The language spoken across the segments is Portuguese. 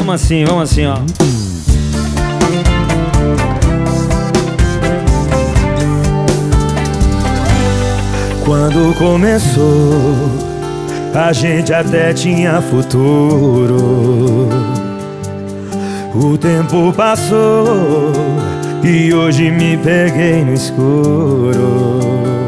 Vamos assim, ó. Quando começou, a gente até tinha futuro. O tempo passou e hoje me peguei no escuro.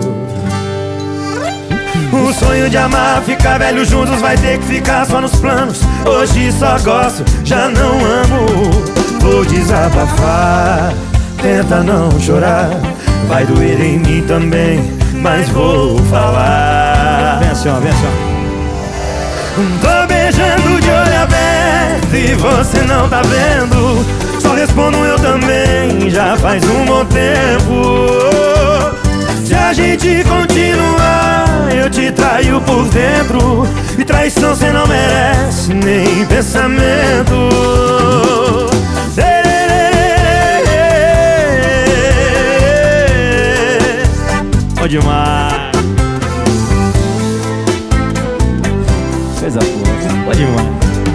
O sonho de amar, ficar velho juntos, vai ter que ficar só nos planos. Hoje só gosto, já não amo. Vou desabafar, tenta não chorar. Vai doer em mim também, mas vou falar. Vem assim, ó, vem assim, ó. Tô beijando de olho aberto e você não tá vendo. Só respondo eu também, já faz um bom tempo. Se a gente continuar, eu te traio por dentro. E traição cê não merece, nem pensamento. Bom demais. Coisa boa, bom demais.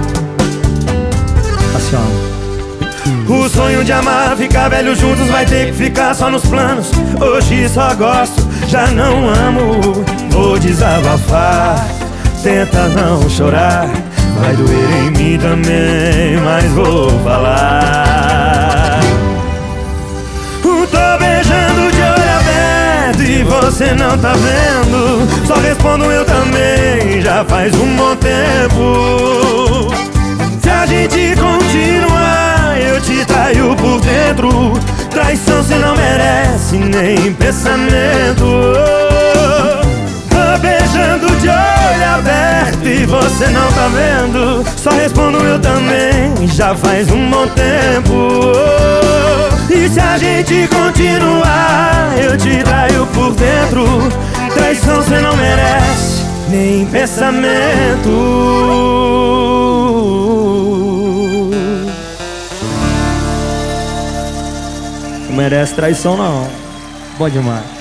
Assim, ó. O sonho de amar, ficar velho juntos, vai ter que ficar só nos planos. Hoje só gosto, já não amo. Vou desabafar, tenta não chorar. Vai doer em mim também, mas vou falar. Tô beijando de olho aberto e você não tá vendo. Só respondo eu também, já faz um bom tempo. Se a gente continuar, eu te traio por dentro. Traição cê não merece, nem pensamento. Tô beijando de olho aberto e você não tá vendo. Só respondo eu também, já faz um bom tempo. E se a gente continuar, eu te traio por dentro. Traição cê não merece, nem pensamento. Não merece traição, não. Bom demais.